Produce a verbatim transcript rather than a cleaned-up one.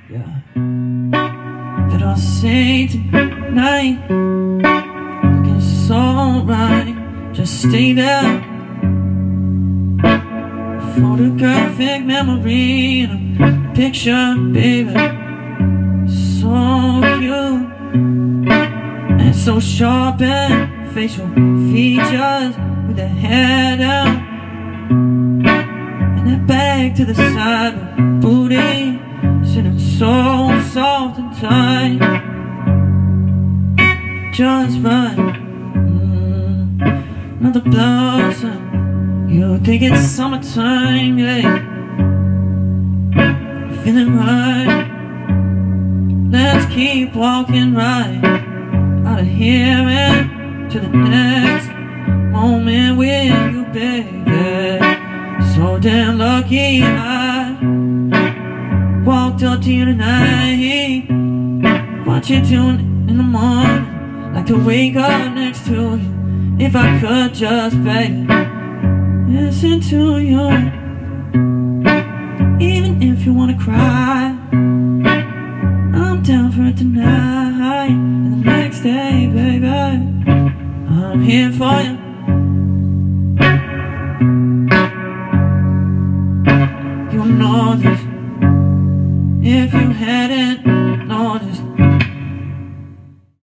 Yeah. That I'll say tonight, looking so right, just stay there. Photographic memory in a picture, baby. So cute and so sharp, and facial features with the hair down and that bag to the side with booty sitting so soft and tight, just right. mm, Another blossom. You think it's summertime, yeah. Feeling right. Let's keep walking right out of here and to the next moment with you, baby. So damn lucky I walked up to you tonight. What you doing in the morning? Like to wake up next to you. If I could just, baby, listen to you. Even if you wanna cry, I'm down for it tonight and the next day, baby. I'm here for you.